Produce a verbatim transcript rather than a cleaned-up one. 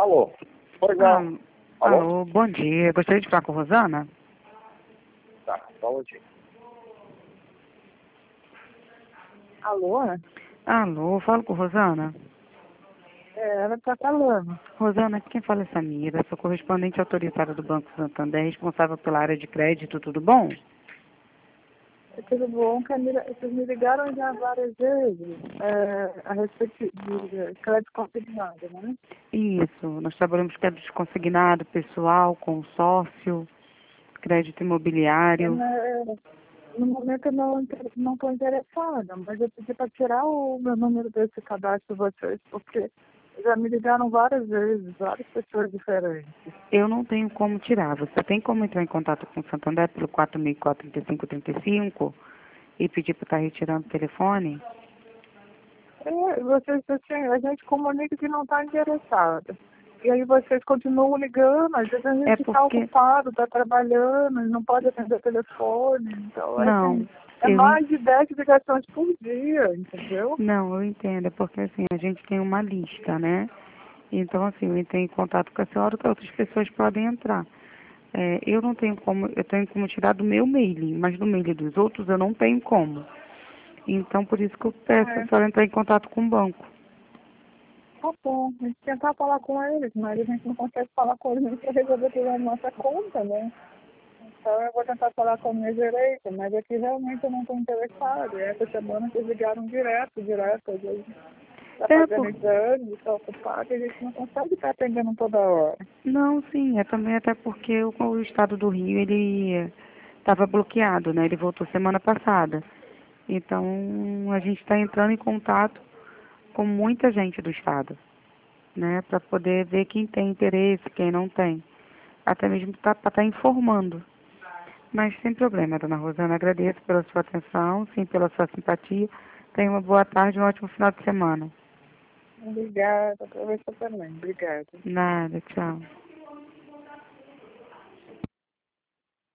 Alô? Pois não. Alô, Alô? alô, bom dia. Gostaria de falar com a Rosana? Tá, só um minutinho. Alô? Alô, falo com Rosana? É, ela está falando. Rosana, quem fala é Samira, sou correspondente autorizada do Banco Santander, responsável pela área de crédito, tudo bom? É tudo bom, Camila? Vocês me ligaram já várias vezes é, a respeito de crédito consignado, né? Isso, nós trabalhamos com crédito consignado, pessoal, consórcio, crédito imobiliário. É, no momento eu não estou não tô interessada, mas eu pedi para tirar o meu número desse cadastro de vocês, porque já me ligaram várias vezes, várias pessoas diferentes. Eu não tenho como tirar. Você tem como entrar em contato com o Santander pelo quatro mil e quatro, trinta e cinco, trinta e cinco e pedir para estar retirando o telefone? É, vocês, assim, a gente comunica que não está interessada. E aí vocês continuam ligando, às vezes a É gente está porque... ocupado, está trabalhando, não pode atender o telefone. Então, é, Não, assim, é eu... mais de dez ligações por dia, entendeu? Não, eu entendo. É porque assim, a gente tem uma lista, né? Então, assim, eu entrei em contato com a senhora que outras pessoas podem entrar. É, eu não tenho como, eu tenho como tirar do meu mailing, mas do mailing dos outros eu não tenho como. Então, por isso que eu peço É, a senhora entrar em contato com o banco. tá bom, a gente tentar falar com eles, mas a gente não consegue falar com eles para resolver tudo na nossa conta, né? Então eu vou tentar falar com a minha direita, mas aqui realmente eu não estou interessada. E essa semana eles ligaram direto, direto, às vezes está É, fazendo por... exame, está ocupado, e a gente não consegue estar atendendo toda hora. Não, sim, é também até porque o, o estado do Rio, ele estava bloqueado, né? Ele voltou semana passada. Então, a gente está entrando em contato com muita gente do estado, né? Para poder ver quem tem interesse, quem não tem. Até mesmo para estar informando. Mas sem problema, dona Rosana. Agradeço pela sua atenção, sim, pela sua simpatia. Tenha uma boa tarde e um ótimo final de semana. Obrigada, para você também. Obrigada. Nada, tchau.